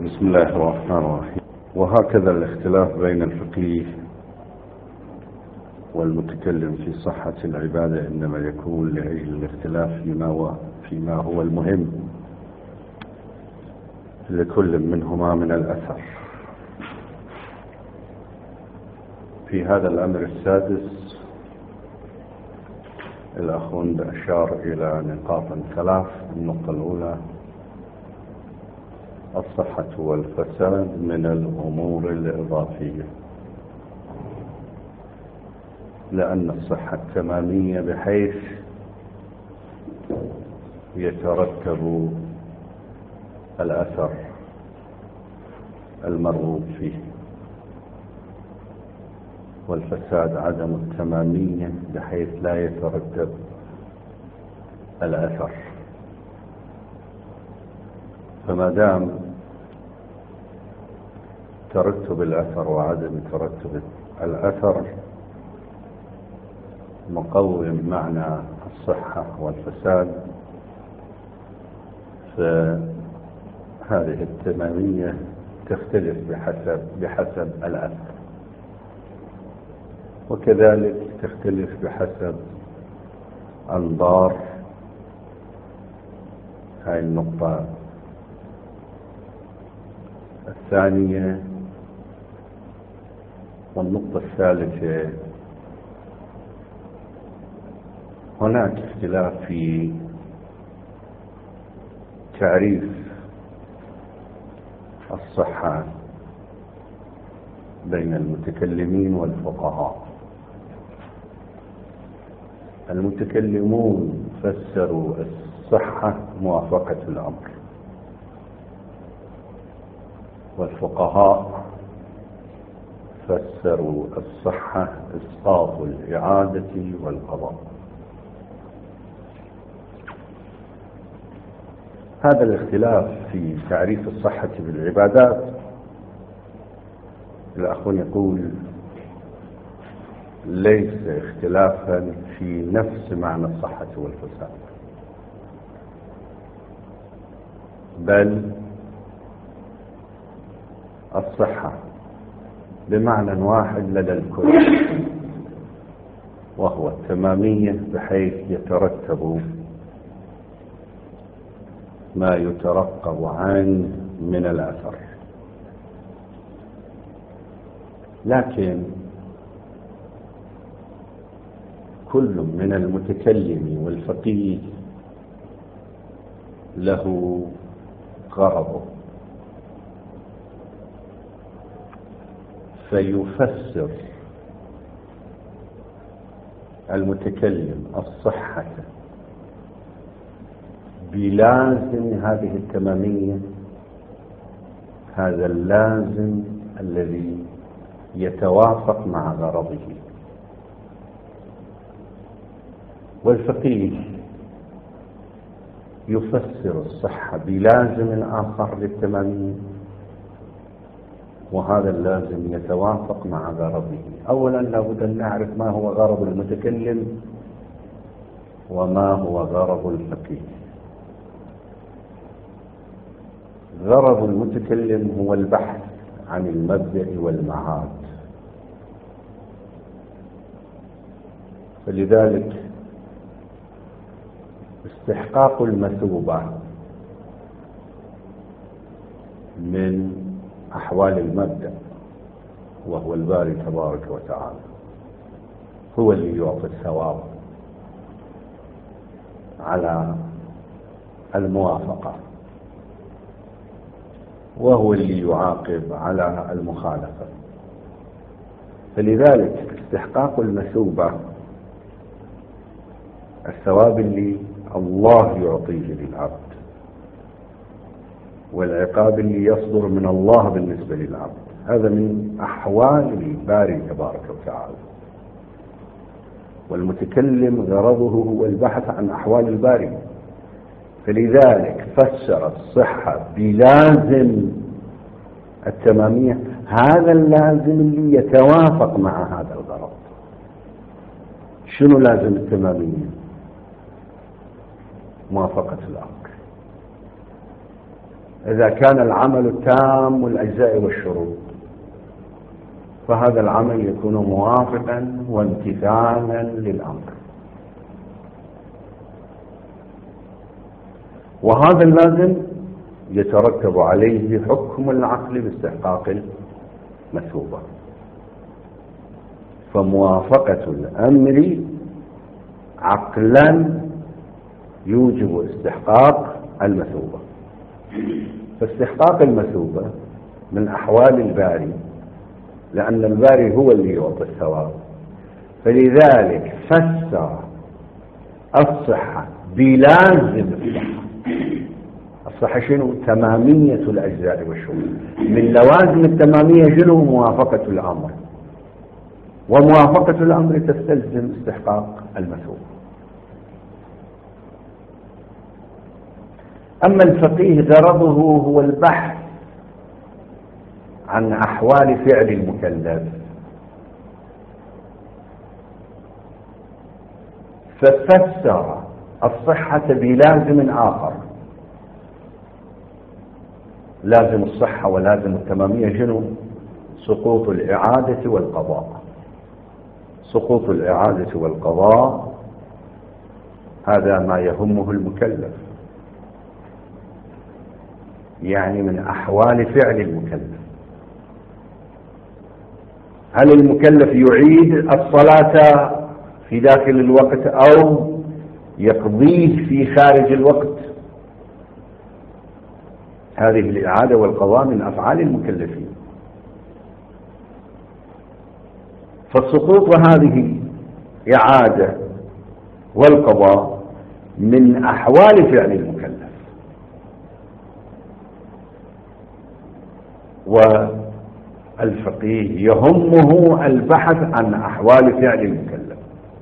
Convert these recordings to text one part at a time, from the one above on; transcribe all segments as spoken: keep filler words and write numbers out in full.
بسم الله الرحمن الرحيم. وهكذا الاختلاف بين الفقيه والمتكلم في صحة العبادة إنما يكون لأجل الاختلاف فيما هو, فيما هو المهم لكل منهما من الأثر. في هذا الأمر السادس الأخوند أشار إلى نقاط ثلاث. النقطة الأولى: الصحة والفساد من الأمور الإضافية، لأن الصحة التمامية بحيث يترتب الأثر المرغوب فيه، والفساد عدم التمامية بحيث لا يترتب الأثر. فما دام ترتب الأثر وعدم ترتب الأثر مقوم معنى الصحة والفساد، فهذه التمامية تختلف بحسب بحسب الأثر، وكذلك تختلف بحسب أنظار. هاي النقطة الثانية. والنقطة الثالثة: هناك اختلاف في تعريف الصحة بين المتكلمين والفقهاء. المتكلمون فسروا الصحة موافقة الأمر، والفقهاء فسروا الصحة إسقاط الإعادة والقضاء. هذا الاختلاف في تعريف الصحة بالعبادات، الأخوان يقول ليس اختلافا في نفس معنى الصحة والفساد، بل الصحة بمعنى واحد لدى الكل، وهو التمامية بحيث يترتب ما يترقب عنه من الأثر. لكن كل من المتكلم والفقيه له غرضه، فيفسر المتكلم الصحة بلازم هذه التمامية، هذا اللازم الذي يتوافق مع غرضه، والفقيه يفسر الصحة بلازم آخر للتمامية، وهذا اللازم يتوافق مع غرضه. أولا لابد أن نعرف ما هو غرض المتكلم وما هو غرض الفقيه. غرض المتكلم هو البحث عن المبدأ والمعاد، فلذلك استحقاق المثوبة من أحوال المبدأ وهو الباري تبارك وتعالى هو اللي يعطي الثواب على الموافقة، وهو اللي يعاقب على المخالفة. فلذلك استحقاق المثوبة الثواب اللي الله يعطيه للعبد، والعقاب اللي يصدر من الله بالنسبة للعبد، هذا من أحوال الباري تبارك وتعالى. والمتكلم غرضه هو البحث عن أحوال الباري، فلذلك فسر الصحة بلازم التمامية، هذا اللازم اللي يتوافق مع هذا الغرض. شنو لازم التمامية؟ موافقة الأمر. إذا كان العمل تام الأجزاء والشروط فهذا العمل يكون موافقا وامتثالا للأمر، وهذا اللازم يترتب عليه حكم العقل باستحقاق المثوبة. فموافقة الأمر عقلا يوجب استحقاق المثوبة. فاستحقاق المثوبة من أحوال الباري، لأن الباري هو اللي يعطي الثواب، فلذلك فسر الصحة بلازم الصحة. الصحة شنو؟ تمامية الأجزاء والشروط. من لوازم التمامية شنو؟ موافقة الأمر، وموافقة الأمر تستلزم استحقاق المثوبة. أما الفقيه غرضه هو البحث عن أحوال فعل المكلف، ففسر الصحة بلازم آخر. لازم الصحة ولازم التمامية شنو؟ سقوط الإعادة والقضاء. سقوط الإعادة والقضاء هذا ما يهمه المكلف، يعني من أحوال فعل المكلف. هل المكلف يعيد الصلاة في داخل الوقت أو يقضيه في خارج الوقت؟ هذه الإعادة والقضاء من أفعال المكلفين. فالسقوط هذه إعادة والقضاء من أحوال فعل المكلف، والفقيه يهمه البحث عن أحوال فعل المكلف.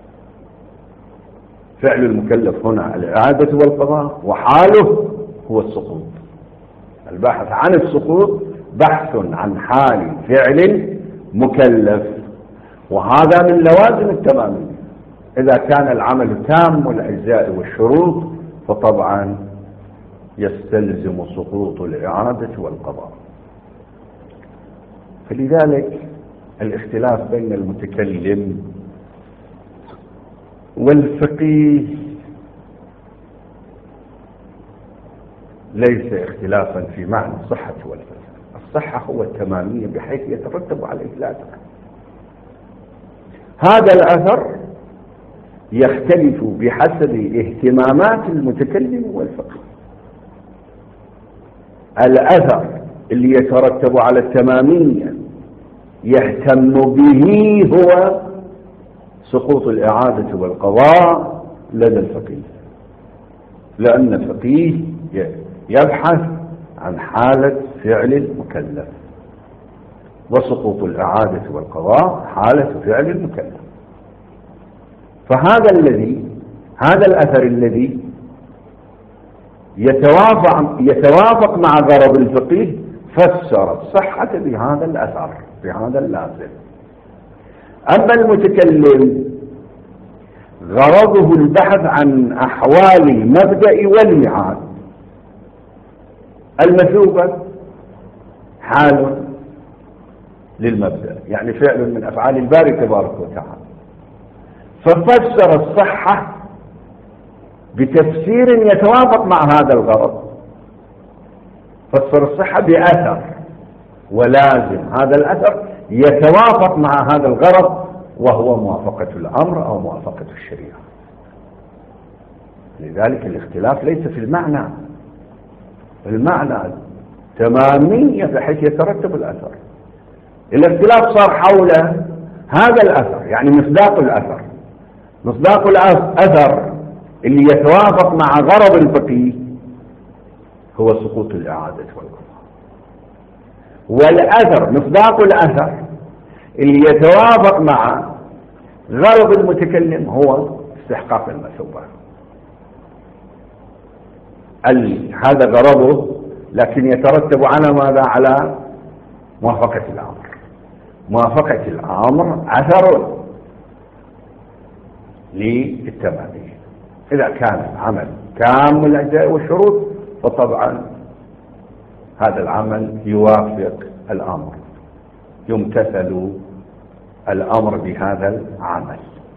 فعل المكلف هنا الإعادة والقضاء، وحاله هو السقوط. البحث عن السقوط بحث عن حال فعل مكلف، وهذا من لوازم التمامية. إذا كان العمل تام الأجزاء والشروط فطبعا يستلزم سقوط الإعادة والقضاء. فلذلك الاختلاف بين المتكلم والفقيه ليس اختلافا في معنى الصحة والفساد. الصحة هو التمامية بحيث يترتب عليه الأثر. هذا الأثر يختلف بحسب اهتمامات المتكلم والفقيه. الأثر اللي يترتب على التمامية يهتم به هو سقوط الإعادة والقضاء لدى الفقيه، لأن الفقيه يبحث عن حالة فعل المكلف، وسقوط الإعادة والقضاء حالة فعل المكلف. فهذا الذي هذا الأثر الذي يتوافق يتوافق مع غرض الفقيه فسر الصحة بهذا الأثر بهذا اللازم. أما المتكلم غرضه البحث عن أحوال المبدأ والميعاد. المثوبة حال للمبدأ، يعني فعل من أفعال الباري تبارك وتعالى، ففسر الصحة بتفسير يتوافق مع هذا الغرض. فسر الصحة بأثر ولازم هذا الأثر يتوافق مع هذا الغرض، وهو موافقة الأمر أو موافقة الشريعة. لذلك الاختلاف ليس في المعنى، المعنى تمامية بحيث يترتب الأثر. الاختلاف صار حول هذا الأثر، يعني مصداق الأثر. مصداق الأثر اللي يتوافق مع غرض الفقيه هو سقوط الإعادة والقضاء، والأثر مصداق الأثر اللي يتوافق مع غرض المتكلم هو استحقاق المثوبة. هذا غرضه، لكن يترتب على ماذا؟ على موافقة الأمر. موافقة الأمر أثر للتمامية. إذا كان العمل تام الأجزاء والشروط فطبعا هذا العمل يوافق الأمر، يمتثل الأمر بهذا العمل.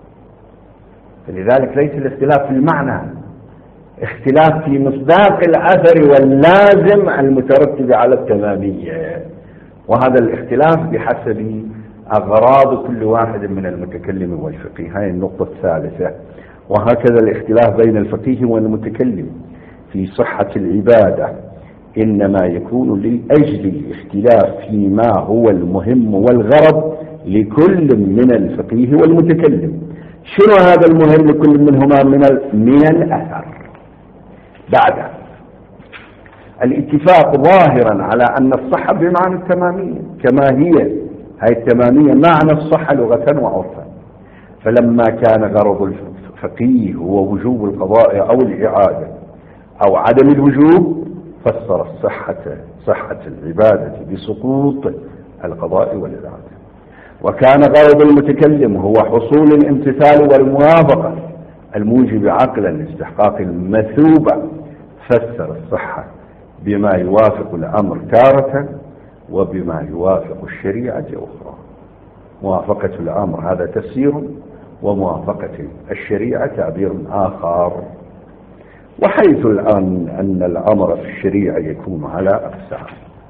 فلذلك ليس الاختلاف في المعنى، اختلاف في مصداق الأثر واللازم المترتب على التمامية، وهذا الاختلاف بحسب أغراض كل واحد من المتكلم والفقيه. هذه النقطة الثالثة. وهكذا الاختلاف بين الفقيه والمتكلم في صحة العبادة إنما يكون لأجل الاختلاف فيما هو المهم والغرض لكل من الفقيه والمتكلم. شنو هذا المهم لكل منهما من من الأثر؟ بعد الاتفاق ظاهرا على أن الصحة بمعنى التمامية كما هي، هاي التمامية معنى الصحة لغة وعرفا. فلما كان غرض الفقيه هو وجوب القضاء أو الإعادة أو عدم الوجوب، فسر الصحة صحة العبادة بسقوط القضاء والإعادة. وكان غرض المتكلم هو حصول الامتثال والموافقة الموجب عقلا لاستحقاق المثوبة، فسر الصحة بما يوافق الأمر تارة وبما يوافق الشريعة أخرى. موافقة الأمر هذا تفسير، وموافقة الشريعة تعبير آخر. وحيث الآن أن الأمر في الشريعة يكون على أقسام.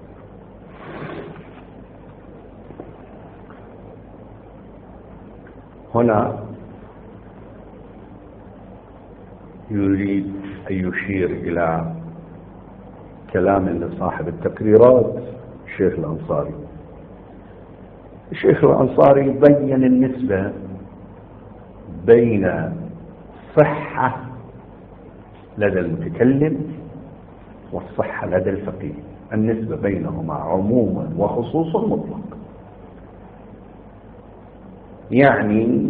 هنا يريد أن يشير إلى كلام لصاحب التقريرات الشيخ الأنصاري. الشيخ الأنصاري بين النسبة بين صحة لدى المتكلم والصحة لدى الفقيه، النسبة بينهما عموما وخصوصا مطلق. يعني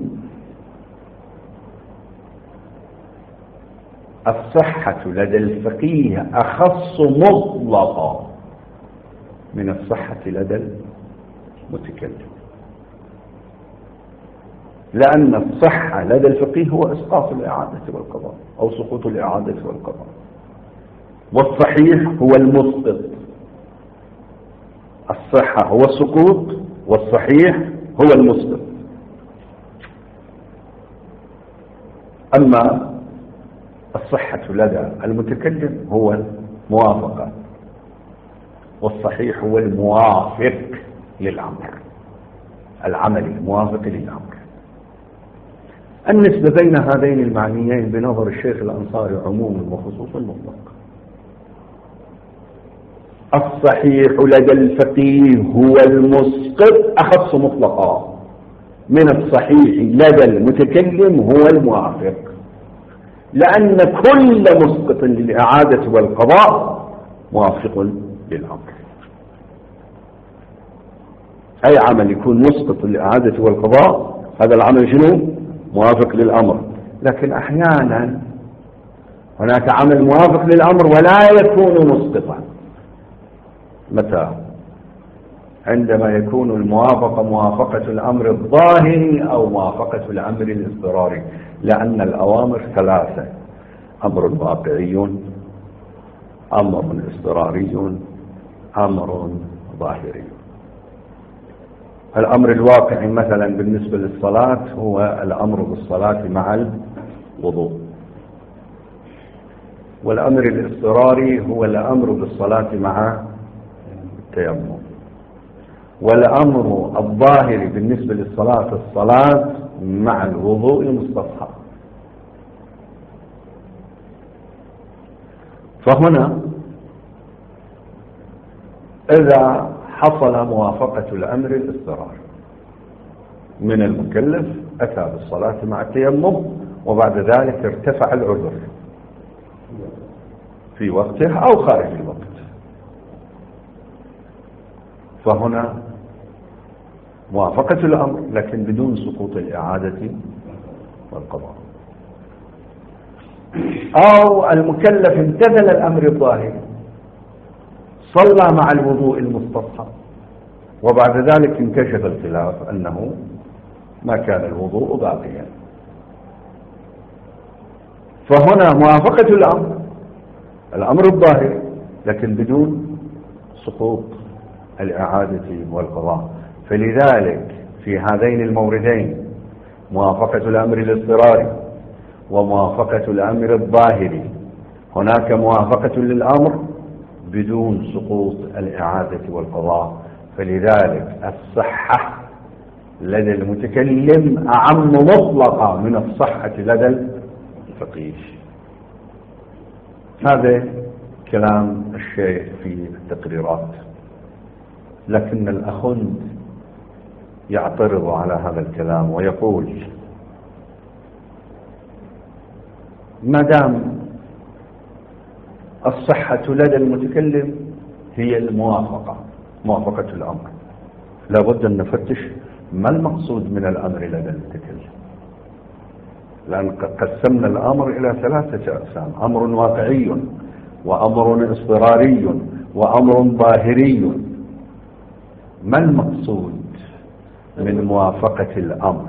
الصحة لدى الفقيه أخص مطلقا من الصحة لدى المتكلم، لأن الصحة لدى الفقيه هو إسقاط الإعادة والقضاء أو سقوط الإعادة والقضاء، والصحيح هو المسقط. الصحة هو السقوط والصحيح هو المسقط. أما الصحة لدى المتكلم هو موافقة، والصحيح هو الموافق للأمر، العمل الموافق للأمر. النسبة بين هذين المعنيين بنظر الشيخ الأنصاري عموما وخصوصا مطلق. الصحيح لدى الفقيه هو المسقط أخص مطلقا من الصحيح لدى المتكلم هو الموافق، لأن كل مسقط للإعادة والقضاء موافق للأمر. أي عمل يكون مسقط للإعادة والقضاء هذا العمل شنو؟ موافق للأمر. لكن أحيانا هناك عمل موافق للأمر ولا يكون مسقطا. متى؟ عندما يكون الموافقة موافقة الأمر الظاهري أو موافقة الأمر الاضطراري، لأن الأوامر ثلاثة: أمر واقعي، أمر اضطراري، أمر ظاهري. الأمر الواقعي مثلا بالنسبة للصلاة هو الأمر بالصلاة مع الوضوء، والأمر الاضطراري هو الأمر بالصلاة مع التيمم، والأمر الظاهري بالنسبة للصلاة الصلاة مع الوضوء المستصحب. فهنا إذا حصل موافقة الأمر الاضطراري من المكلف أتى بالصلاة مع التيمم، وبعد ذلك ارتفع العذر في وقته أو خارج الوقت، فهنا موافقة الأمر لكن بدون سقوط الإعادة والقضاء. أو المكلف امتثل الأمر الظاهري، صلى مع الوضوء المستصحب، وبعد ذلك انكشف الخلاف أنه ما كان الوضوء باقيا، فهنا موافقة الأمر الأمر الظاهري لكن بدون سقوط الإعادة والقضاء. فلذلك في هذين الموردين موافقة الأمر الاضطراري وموافقة الأمر الظاهري، هناك موافقة للأمر بدون سقوط الإعادة والقضاء. فلذلك الصحة لدى المتكلم أعم مطلقة من الصحة لدى الفقيه. هذا كلام الشيخ في التقريرات، لكن الأخند يعترض على هذا الكلام ويقول ما دام الصحة لدى المتكلم هي الموافقة، موافقة الأمر، لابد أن نفتش ما المقصود من الأمر لدى المتكلم، لأن قسمنا الأمر إلى ثلاثة أقسام: أمر واقعي وأمر اضطراري وأمر ظاهري. ما المقصود من موافقة الأمر؟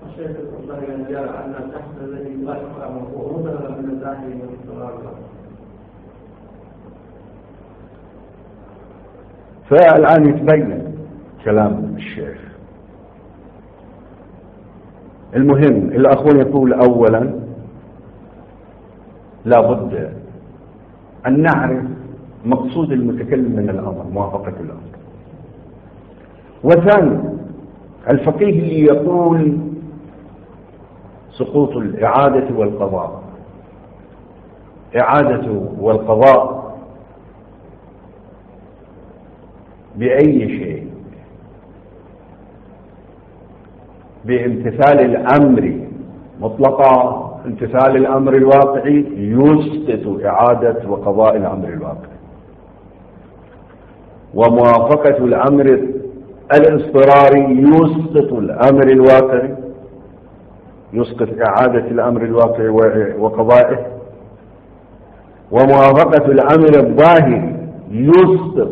فالآن يتبين كلام الشيخ. المهم الأخوان يقول أولا لا بد أن نعرف مقصود المتكلم من الأمر، موافقة الأمر. وثانيا الفقيه اللي يقول سقوط الإعادة والقضاء، إعادة والقضاء بأي شيء؟ بامتثال الأمر مطلقا، امتثال الأمر الواقعي يسقط إعادة وقضاء الأمر الواقعي، وموافقة الأمر الاضطراري يسقط الأمر الواقعي، يسقط إعادة الأمر الواقعي وقضائه، وموافقة الأمر الظاهري يسقط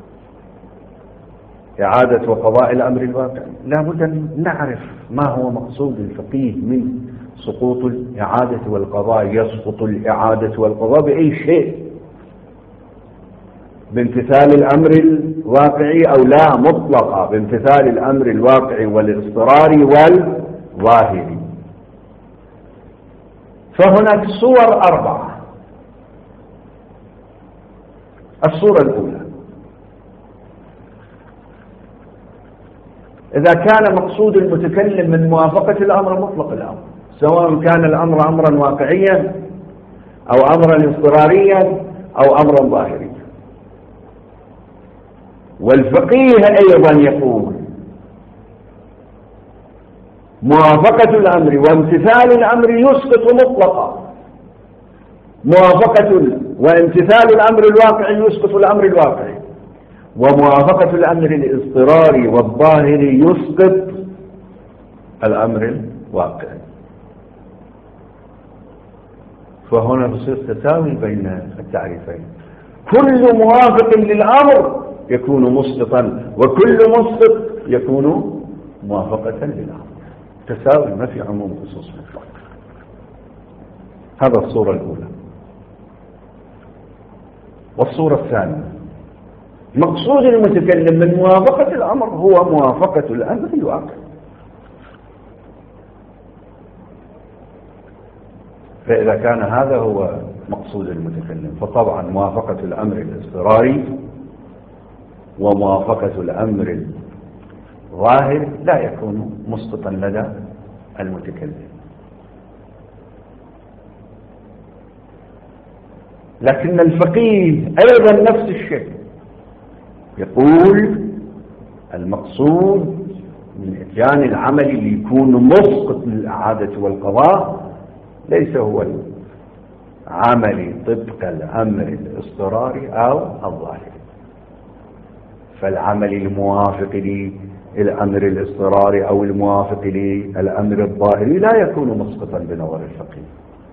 إعادة وقضاء الأمر الواقعي. لا بد أن نعرف ما هو مقصود الفقيه من سقوط الإعادة والقضاء. يسقط الإعادة والقضاء بأي شيء؟ بامتثال الأمر الواقعي أو لا مطلقة بامتثال الأمر الواقعي والاضطراري والظاهري؟ فهناك صور أربعة. الصورة الأولى: إذا كان مقصود المتكلم من موافقة الأمر مطلق الأمر، سواء كان الأمر أمرا واقعيا أو أمرا اضطراريا أو أمرا ظاهريا. والفقيه أيضا يقول موافقة الأمر وامتثال الأمر يسقط مطلقا، موافقة وامتثال الأمر الواقعي يسقط الأمر الواقعي، وموافقة الأمر الاضطراري والظاهري يسقط الأمر الواقعي. فهنا بصير تساوي بين التعريفين، كل موافق للأمر يكون مسقطا وكل مسقط يكون موافقة للأمر، تساوي، ما في عموم خصوص مطلق. هذا الصورة الأولى. والصورة الثانية: مقصود المتكلم من موافقة الأمر هو موافقة الأمر الواقع. فإذا كان هذا هو مقصود المتكلم فطبعا موافقة الأمر الاضطراري وموافقة الأمر الظاهر لا يكون مسقطا لدى المتكلم. لكن الفقيه أيضا نفس الشيء، يقول المقصود من إتيان العمل اللي يكون مسقط للإعادة والقضاء ليس هو العمل طبق الأمر الاضطراري أو الظاهري، فالعمل الموافق للأمر الاضطراري أو الموافق للأمر الظاهري لا يكون مسقطا بنظر الفقيه.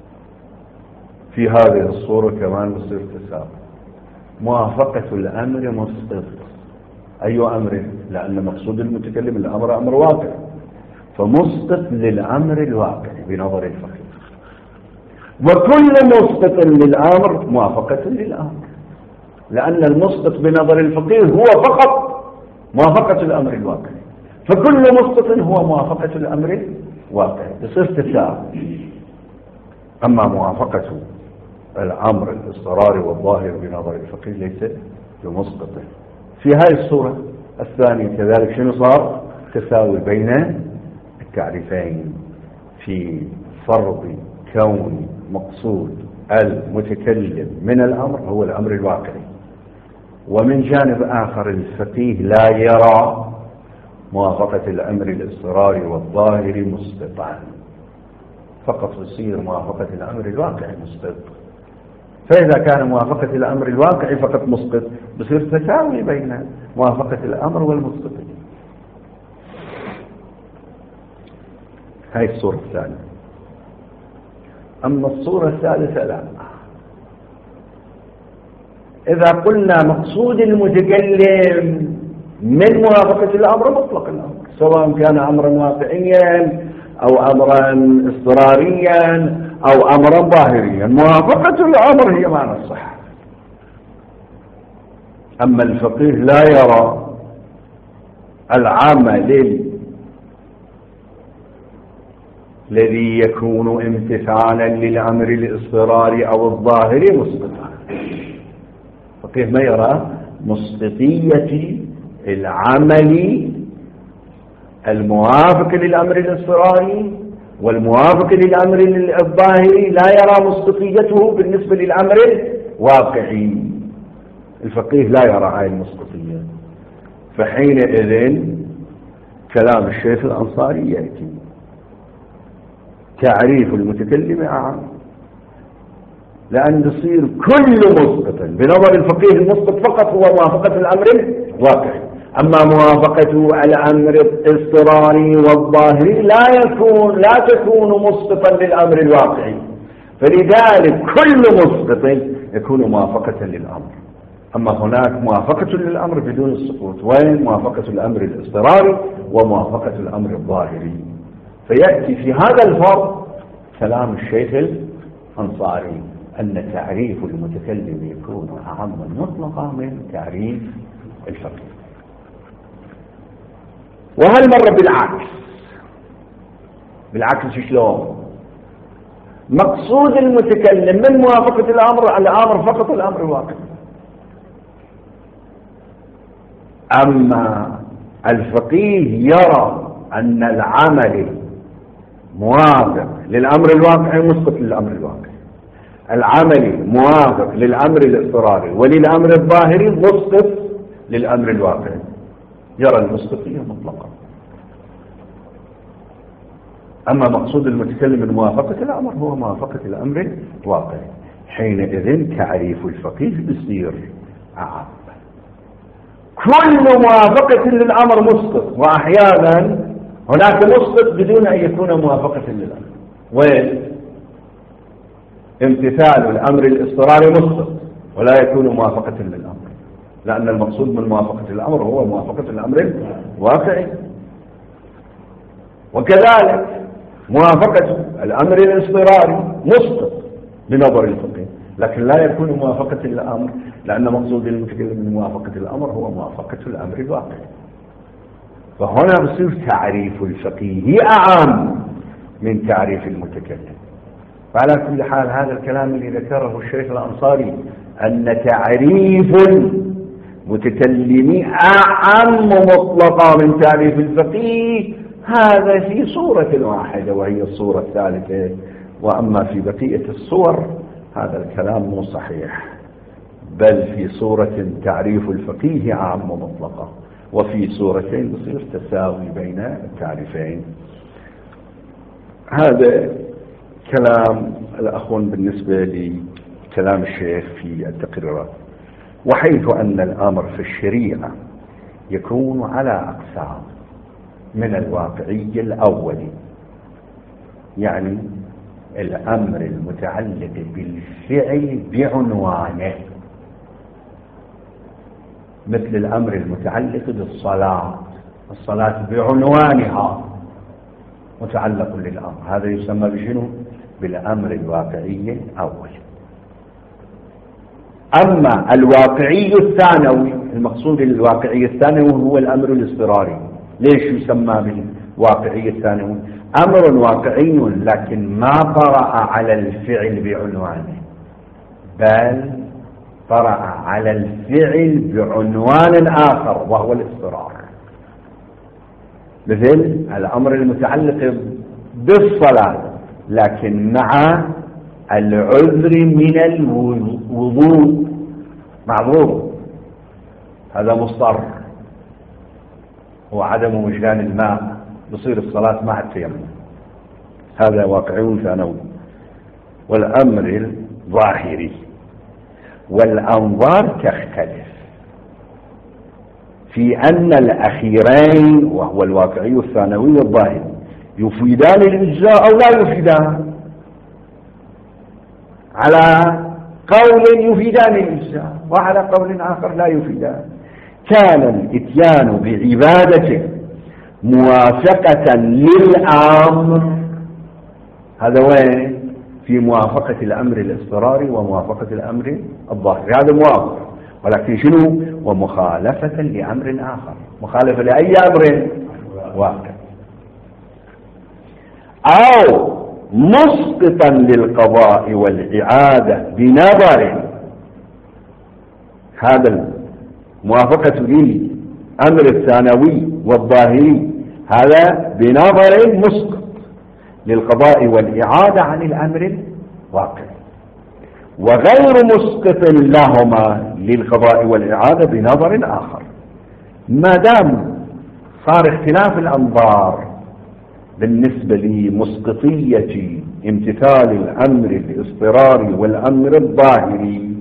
في هذه الصورة كمان بصير تساوي، موافقة الأمر مسقط. أي أمر؟ لأن مقصود المتكلم الأمر أمر واقع، فمسقط للأمر الواقع بنظر الفقيه، وكل مسقط للأمر موافقة للأمر. لأن المسقط بنظر الفقيه هو فقط موافقة الأمر الواقعي، فكل مسقط هو موافقة الأمر الواقعي، يصير تساوي. أما موافقة الأمر الاضطراري والظاهر بنظر الفقيه ليس بمسقط. في هذه الصورة الثانية كذلك شنو صار؟ تساوي بين التعريفين في فرض كون مقصود المتكلم من الأمر هو الأمر الواقعي. ومن جانب آخر الفقيه لا يرى موافقة الأمر الاضطراري والظاهر مسقطا، فقط يصير موافقة الأمر الواقعي مسقط. فإذا كان موافقة الأمر الواقعي فقط مسقط بصير تساوي بين موافقة الأمر والمسقط. هاي الصورة الثانية. أما الصورة الثالثة لا، إذا قلنا مقصود المتكلم من موافقة الأمر مطلق الأمر، سواء كان أمرا واقعيا أو أمرا اضطراريا أو أمرا ظاهريا، موافقة الأمر هي معنى الصح. أما الفقيه لا يرى العمل الذي يكون امتثالا للأمر الاضطراري أو الظاهري مسقطا. الفقيه ما يرى مسقطية العمل الموافق للأمر الاضطراري والموافق للأمر الظاهري، لا يرى مسقطيته بالنسبة للأمر الواقعي. الفقيه لا يرى هذه المسقطية، فحينئذ كلام الشيخ الأنصاري يأتي تعريف المتكلم أعم، لأن يصير كل مسقط بنظر الفقيه المسقط فقط هو موافقة الأمر الواقعي، أما موافقة الأمر الاضطراري والظاهري لا يكون لا تكون مسقطا للأمر الواقعي، فلذلك كل مسقط يكون موافقة للأمر. أما هناك موافقة للأمر بدون السقوط، وين موافقة الأمر الاضطراري وموافقة الأمر الظاهري. فيأتي في هذا الفرق كلام الشيخ الأنصاري أن تعريف المتكلم يكون أعم مطلقا من تعريف الفقيه. وهل مر بالعكس؟ بالعكس شلون؟ مقصود المتكلم من موافقة الأمر الأمر فقط الأمر الواقع، أما الفقيه يرى أن العمل موافق للأمر الواقعي مسقط للأمر الواقعي، العمل موافق للأمر الاضطراري وللأمر الظاهري مسقط للأمر الواقعي، يرى المسقطية مطلقا. أما مقصود المتكلم من موافقة الأمر هو موافقة الأمر الواقعي، حينئذ تعريف الفقيه بيصير أعم. كل موافقة للأمر مسقط، وأحيانا هناك مسقط بدون أن يكون موافقة للأمر. وين؟ امتثال الأمر الاضطراري مسقط ولا يكون موافقة للأمر، لأن المقصود من موافقة الأمر هو موافقة الأمر الواقعي. وكذلك موافقة الأمر الاضطراري مسقط بنظر الفقيه، لكن لا يكون موافقة الأمر، لأن مقصود المتكلم من موافقة الأمر هو موافقة الأمر الواقعي. فهنا بصير تعريف الفقيه أعم من تعريف المتكلم. فعلى كل حال هذا الكلام اللي ذكره الشيخ الأنصاري أن تعريف المتكلم أعم مطلقا من تعريف الفقيه، هذا في صورة واحدة وهي الصورة الثالثة. وأما في بقية الصور هذا الكلام مو صحيح، بل في صورة تعريف الفقيه أعم مطلقا، وفي صورتين يصير تساوي بين التعريفين. هذا كلام الأخوان بالنسبة لكلام الشيخ في التقريرات. وحيث أن الأمر في الشريعة يكون على أقسام، من الواقعي الأولي يعني الأمر المتعلق بالفعل بعنوانه، مثل الأمر المتعلق بالصلاة، الصلاة بعنوانها متعلق للأمر، هذا يسمى بشنو؟ بالأمر الواقعي الأول. أما الواقعي الثانوي، المقصود الواقعي الثانوي هو الأمر الاضطراري. ليش يسمى بالواقعي الثانوي؟ أمر واقعي لكن ما طرأ على الفعل بعنوانه، بل طرأ على الفعل بعنوان آخر وهو الاضطرار. مثل الأمر المتعلق بالصلاة لكن مع العذر من الوضوء معذور، هذا مضطر، هو عدم وجدان الماء، بصير الصلاة مع التيمم، هذا واقعي ثانوي. والأمر الظاهري والأنظار تختلف في أن الأخيرين وهو الواقعي الثانوي والظاهري يفيدان الإجزاء أو لا يفيدان. على قول يفيدان الإجزاء وعلى قول آخر لا يفيدان. كان الإتيان بعبادته موافقة للأمر، هذا وين؟ في موافقة الأمر الاضطراري وموافقة الأمر الظاهري، هذا موافق، ولكن شنو؟ ومخالفة لأمر آخر، مخالفة لأي أمر واقع، أو مسقطا للقضاء والإعادة بنظر، هذا الموافقة للأمر الثانوي والظاهري هذا بنظر مسقط للقضاء والإعادة عن الأمر الواقع، وغير مسقط لهما للقضاء والإعادة بنظر آخر. ما دام صار اختلاف الأنظار بالنسبة لمسقطية امتثال الأمر الاضطراري والأمر الظاهري،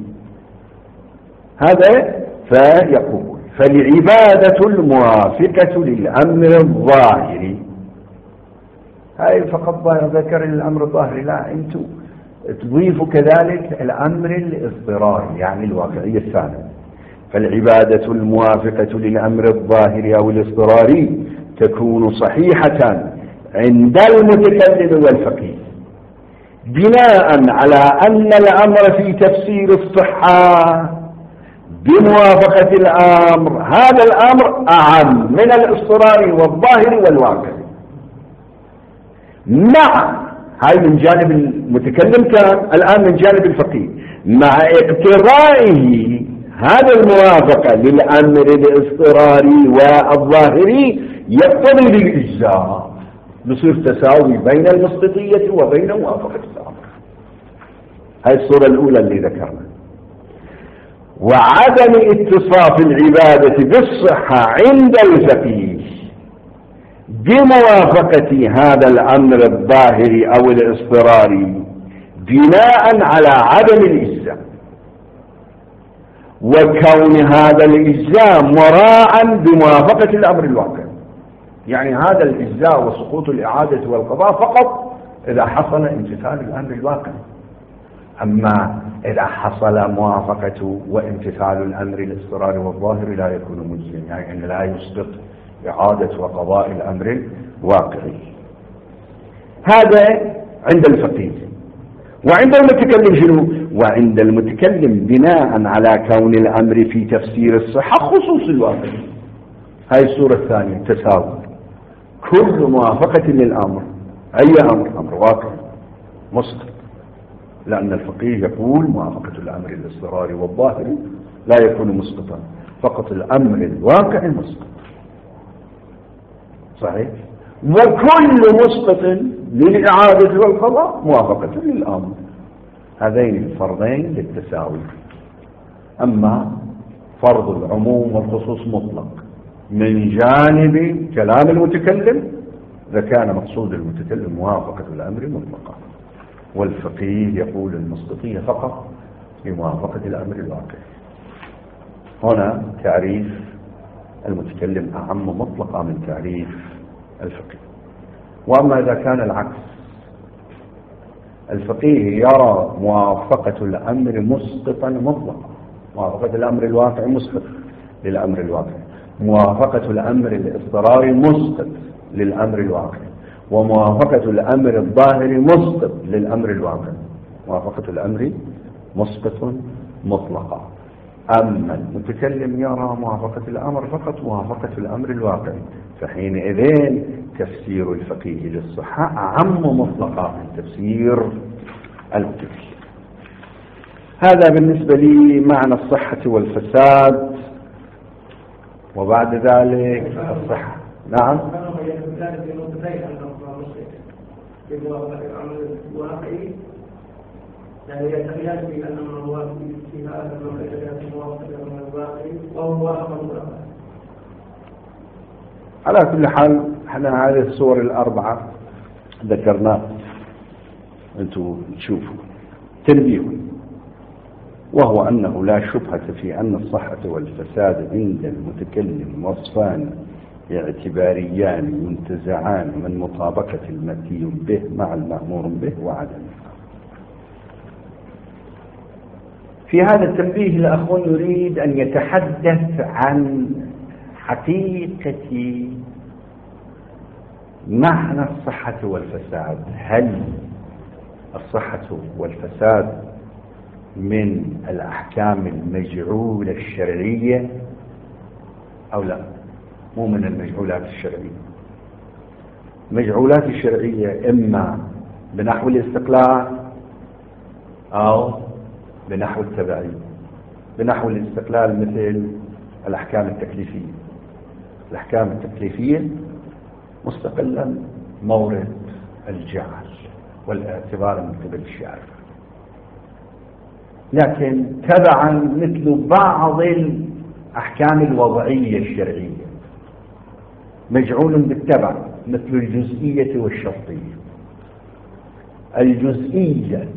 هذا فيقول فالعبادة الموافقة للأمر الظاهري، هاي فقط ذكر الأمر الظاهري، لا أنتم تضيفوا كذلك الأمر الاضطراري يعني الواقعي الثاني. فالعبادة الموافقة للأمر الظاهري أو الاضطراري تكون صحيحة عند المتكلم والفقيه بناء على أن الأمر في تفسير الصحة بموافقة الأمر، هذا الأمر أعم من الاضطراري والظاهري والواقعي. مع هاي من جانب المتكلم كان، الآن من جانب الفقيه، مع اقتضائه هذا الموافقة للأمر الاضطراري والظاهري يقتضي بالإجزاء، بصير تساوي بين المسقطية وبين موافقة الأمر. هاي الصورة الأولى اللي ذكرنا. وعدم اتصاف العبادة بالصحة عند الفقيه بموافقة هذا الأمر الظاهري أو الاضطراري بناء على عدم الإجزاء، وكون هذا الإجزاء مراعا بموافقة الأمر الواقع. يعني هذا الإجزاء وسقوط الإعادة والقضاء فقط إذا حصل امتثال الأمر الواقع، أما إذا حصل موافقة وامتثال الأمر الاضطراري والظاهري لا يكون مجزيا، يعني أن لا يسقط إعادة وقضاء الأمر الواقعي. هذا عند الفقيه. وعند المتكلم شنو؟ وعند المتكلم بناء على كون الأمر في تفسير الصحة خصوص الواقع. هاي الصورة الثانية تساوي كل موافقة للأمر، أي أمر، أمر واقع مسقط، لأن الفقيه يقول موافقة الأمر الاضطراري والظاهري لا يكون مسقطا، فقط الأمر الواقع مسقط. صحيح؟ وكل مسقط للإعادة والقضاء موافقة للأمر. هذين الفرضين للتساوي. أما فرض العموم والخصوص مطلق من جانب كلام المتكلم، إذا كان مقصود المتكلم موافقة الأمر مطلقا، والفقيه يقول المسقطية فقط بموافقة الأمر الواقع. هنا تعريف المتكلم أعم مطلقا من تعريف الفقيه. وأما إذا كان العكس، الفقيه يرى موافقة الأمر مسقطا مطلقا، موافقة الأمر الواقع مسقط للأمر الواقع، موافقة الأمر الاضطراري مسقط للأمر الواقع، وموافقة الأمر الظاهري مسقط للأمر الواقع. موافقة الأمر مسقط مطلقة. أما المتكلم يرى موافقة الأمر فقط موافقة الأمر الواقعي، فحينئذ تفسير الفقيه للصحة أعم مطلقا من تفسير المتكلم. هذا بالنسبة لي معنى الصحة والفساد. وبعد ذلك الصحة. نعم. يعني يتخيل في أن المواد في هذا المكان موافقة من الواقع وهو أمر. على كل حال احنا هذه الصور الأربعة ذكرناها انتم تشوفوا. تنبيه، وهو أنه لا شبهة في أن الصحة والفساد عند المتكلم وصفان اعتباريان منتزعان من مطابقة المأتي به مع المأمور به وعدمه. في هذا التنبيه الأخ يريد أن يتحدث عن حقيقة معنى الصحة والفساد. هل الصحة والفساد من الأحكام المجعولة الشرعية أو لا؟ مو من المجعولات الشرعية. المجعولات الشرعية إما بنحو الاستقلال أو بنحو التبعية. بنحو الاستقلال مثل الأحكام التكليفية. الأحكام التكليفية مستقلا مورد الجعل والاعتبار من قبل الشارع، لكن تبعا مثل بعض الأحكام الوضعية الشرعية مجعول بالتبع مثل الجزئية والشرطية. الجزئية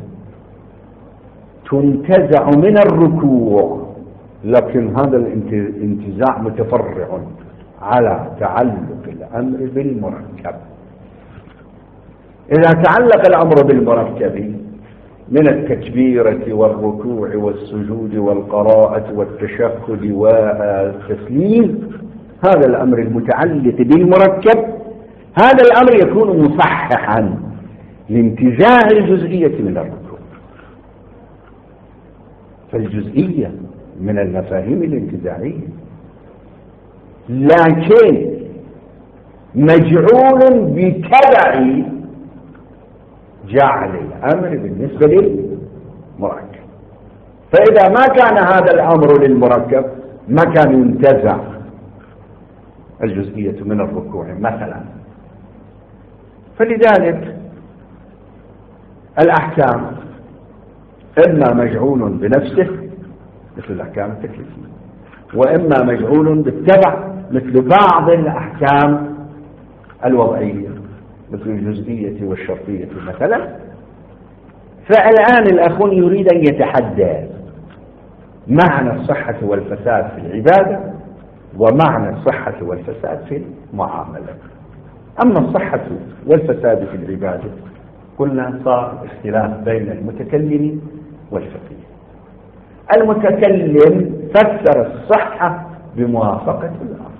تنتزع من الركوع، لكن هذا الانتزاع متفرع على تعلق الأمر بالمركب. إذا تعلق الأمر بالمركب من التكبيرة والركوع والسجود والقراءة والتشهد والتسليم، هذا الأمر المتعلق بالمركب، هذا الأمر يكون مصححا لانتزاع الجزئية من الركوع. فالجزئية من المفاهيم الانتزاعية، لكن مجعول بتبع جعل الأمر بالنسبة للمركب. فإذا ما كان هذا الأمر للمركب ما كان ينتزع الجزئية من الركوع مثلا. فلذلك الأحكام إما مجعول بنفسه مثل الأحكام التكليفية، وإما مجعول بالتبع مثل بعض الأحكام الوضعية مثل الجزئية والشرطية مثلا. فالآن الأخ يريد أن يتحدث معنى الصحة والفساد في العبادة ومعنى الصحة والفساد في المعاملة. أما الصحة والفساد في العبادة قلنا صار اختلاف بين المتكلم والفقيه. المتكلم فسر الصحة بموافقة الأمر.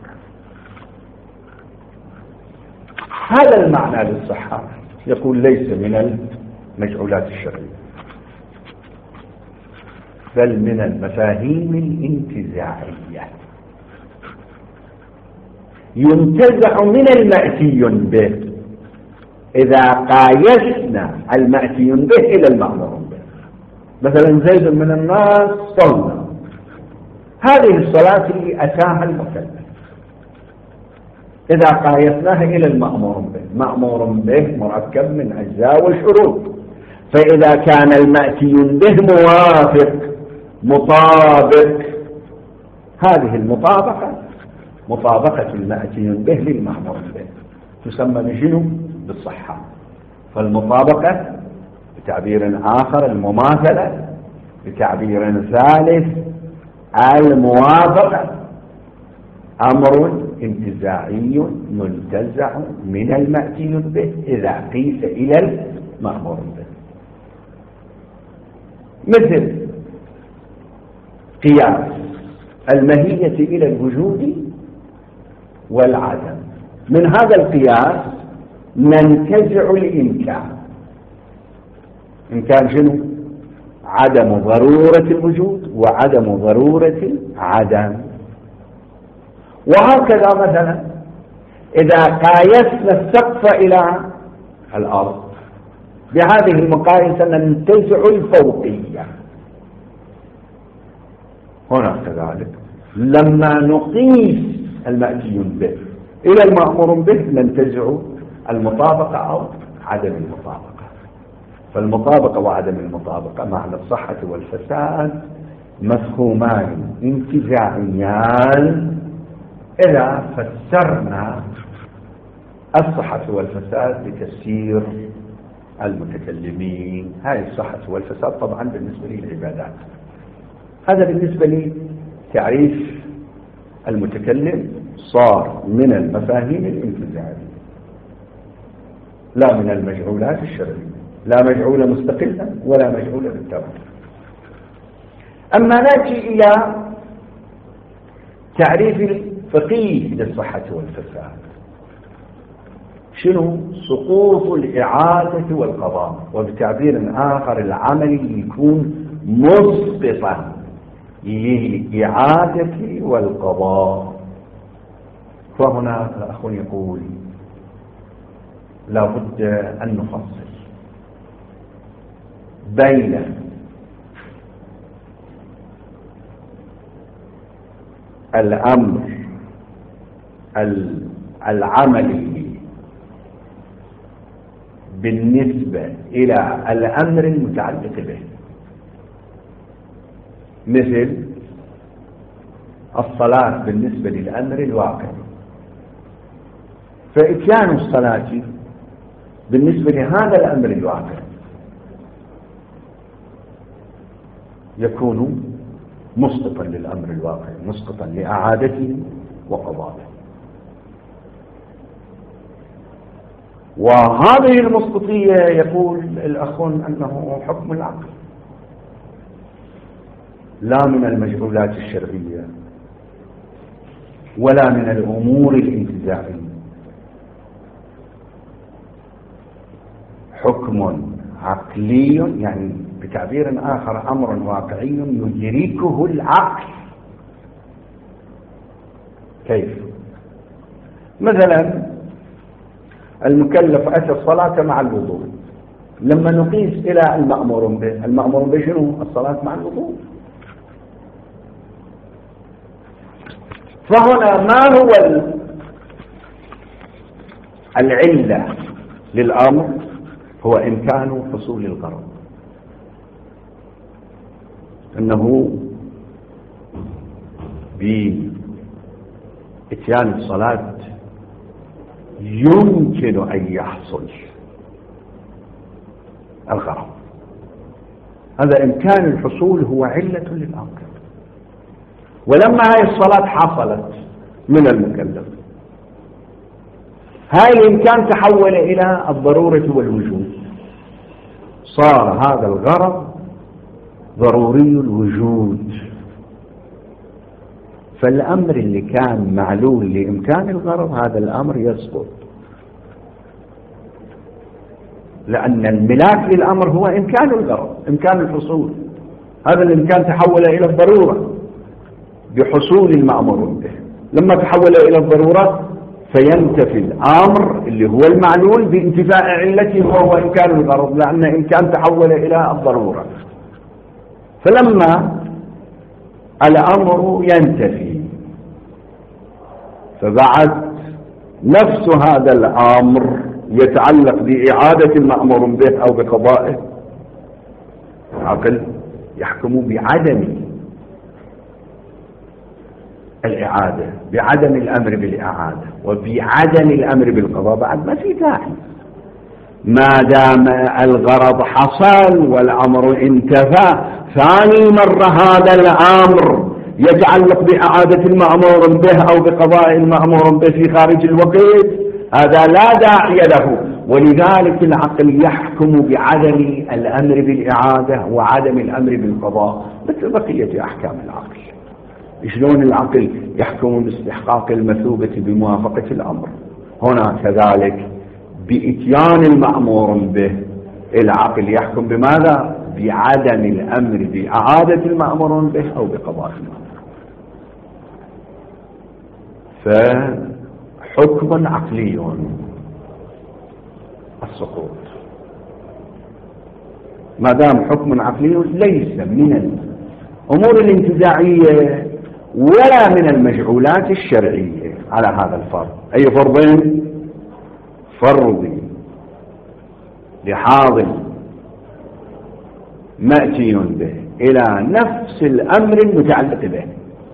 هذا المعنى للصحة يقول ليس من المجعولات الشرعية، بل من المفاهيم الانتزاعية، ينتزع من المأتي به إذا قايسنا المأتي به إلى المأمور به. مثلا زيد من الناس صلى، هذه الصلاة اللي أتاها المكلف، إذا قايسناها إلى المأمور به، مأمور به مركب من أجزاء والشروط. فإذا كان المأتي به موافق مطابق، هذه المطابقة مطابقة المأتي به للمأمور به تسمى بشنو؟ بالصحة. فالمطابقة بتعبير آخر المماثلة، بتعبير ثالث الموافقة، أمر انتزاعي منتزع من المأتي به إذا قيس إلى المأمور به. مثل قياس الماهية إلى الوجود والعدم، من هذا القياس ننتزع الإمكان. إمكان شنو؟ عدم ضرورة الوجود وعدم ضرورة العدم. وهكذا مثلا إذا قايسنا السقف إلى الأرض بهذه المقايسة ننتزع الفوقية. هنا كذلك لما نقيس المأتي به إلى المأمور به ننتزع المطابقة أو عدم المطابقة. فالمطابقة وعدم المطابقة معنى الصحة والفساد مفهومان انتزاعيان إذا فسرنا الصحة والفساد بتفسير المتكلمين. هذه الصحة والفساد طبعا بالنسبة للعبادات. هذا بالنسبة لي تعريف المتكلم صار من المفاهيم الانتزاعية لا من المجعولات الشرعية، لا مجعولة مستقلة ولا مجعولة بالتوالي. أما نأتي إلى تعريف الفقيه للصحة والفساد، شنو؟ سقوط الإعادة والقضاء، وبتعبير آخر العمل يكون مسقطا للإعادة والقضاء. فهنا الأخ يقول لا بد أن نفصل بين الأمر العملي بالنسبة إلى الأمر المتعلق به، مثل الصلاة بالنسبة للأمر الواقع، فإتيان الصلاة بالنسبة لهذا الأمر الواقع يكون مسقطا للأمر الواقع، مسقطا لإعادته وقضائه. وهذه المسقطية يقول الأخون أنه حكم العقل لا من المجعولات الشرعية ولا من الأمور الانتزاعية، حكم عقلي يعني بتعبير آخر أمر واقعي يدركه العقل. كيف؟ مثلا المكلف أتى الصلاة مع الوضوء، لما نقيس إلى المأمور به، المأمور به شنو؟ الصلاة مع الوضوء. فهنا ما هو العلة للأمر؟ هو إمكان حصول الغرض، أنه بإتيان الصلاة يمكن أن يحصل الغرض. هذا إمكان الحصول هو علة للأمر. ولما هاي الصلاة حصلت من المكلف، هاي الإمكان تحول إلى الضرورة والوجود، صار هذا الغرض ضروري الوجود. فالأمر اللي كان معلول لإمكان الغرض هذا الأمر يسقط، لأن الملاك للأمر هو إمكان الغرض، إمكان الحصول. هذا الإمكان تحول إلى الضرورة بحصول المأمور به. لما تحول إلى الضرورة فينتفي الأمر اللي هو المعلول بانتفاء علته وهو إمكان الغرض، لأن إمكان تحول إلى الضرورة. فلما الأمر ينتفي فبعد نفس هذا الأمر يتعلق بإعادة المأمور به أو بقضائه، العقل يحكم بعدم الإعادة، بعدم الأمر بالإعادة وبعدم الأمر بالقضاء. بعد ما في داعي، ما دام الغرض حصل والأمر انتفى، ثاني مرة هذا الأمر يتعلق بإعادة المأمور به أو بقضاء المأمور به في خارج الوقت، هذا لا داعي له. ولذلك العقل يحكم بعدم الأمر بالإعادة وعدم الأمر بالقضاء مثل بقية أحكام العقل. شلون العقل يحكم باستحقاق المثوبة بموافقة الأمر؟ هنا كذلك بإتيان المأمور به العقل يحكم بماذا؟ بعدم الأمر بإعادة المأمور به أو بقضاء المأمور. فحكم عقلي السقوط، ما دام حكم عقلي ليس من الأمور الانتزاعية ولا من المجعولات الشرعية على هذا الفرض. أي فرضين؟ فرض لحاضر مأتي به إلى نفس الأمر المتعلق به،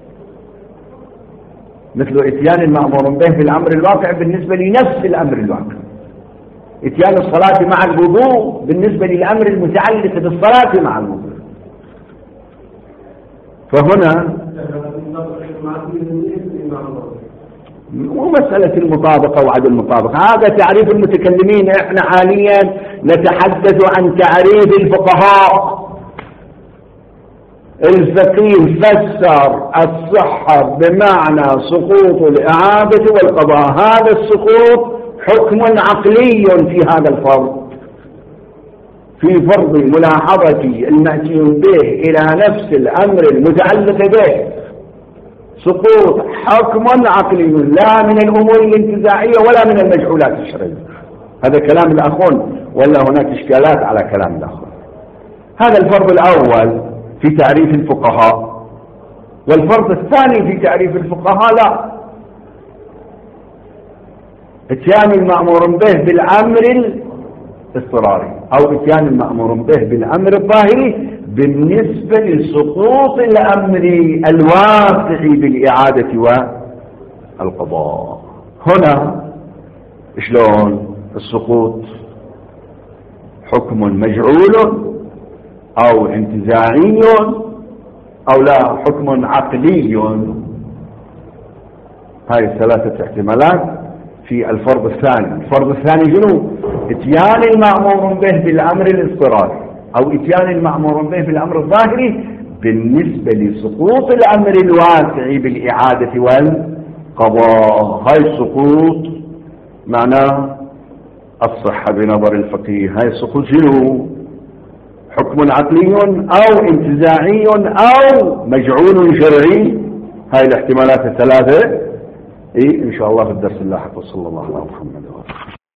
مثل إتيان المأمور به في الأمر الواقع بالنسبة لنفس الأمر الواقع، إتيان الصلاة مع الوضوء بالنسبة للأمر المتعلق بالصلاة مع الوضوء. فهنا مو مسألة المطابقة وعدم المطابقة، هذا تعريف المتكلمين. احنا حاليا نتحدث عن تعريف الفقهاء. الفقيه فسر الصحة بمعنى سقوط الإعادة والقضاء، هذا السقوط حكم عقلي في هذا الفرض، في فرض ملاحظة المأتي به إلى نفس الأمر المتعلق به، سقوط حكم عقلي لا من الأمور الانتزاعية ولا من المجعولات الشرعية. هذا كلام الأخون ولا هناك إشكالات على كلام الأخون؟ هذا الفرض الأول في تعريف الفقهاء. والفرض الثاني في تعريف الفقهاء لا، اتيان المأمور به بالأمر الاضطراري أو اتيان المأمور به بالأمر الظاهري بالنسبة لسقوط الأمر الواقع بالإعادة والقضاء. هنا شلون السقوط حكم مجعول أو انتزاعي أو لا حكم عقلي؟ هاي الثلاثة احتمالات في الفرض الثاني. الفرض الثاني شنو؟ اتيان المأمور به بالأمر الاضطراري أو اتيان المأمور به بالأمر الظاهري بالنسبة لسقوط الأمر الواسع بالإعادة والقضاء. هاي السقوط معناه الصحة بنظر الفقيه. هاي السقوط شنو؟ حكم عقلي أو انتزاعي أو مجعول شرعي. هاي الاحتمالات الثلاثة إيه إن شاء الله في الدرس اللاحق. وصلى الله على محمد وعلى آله.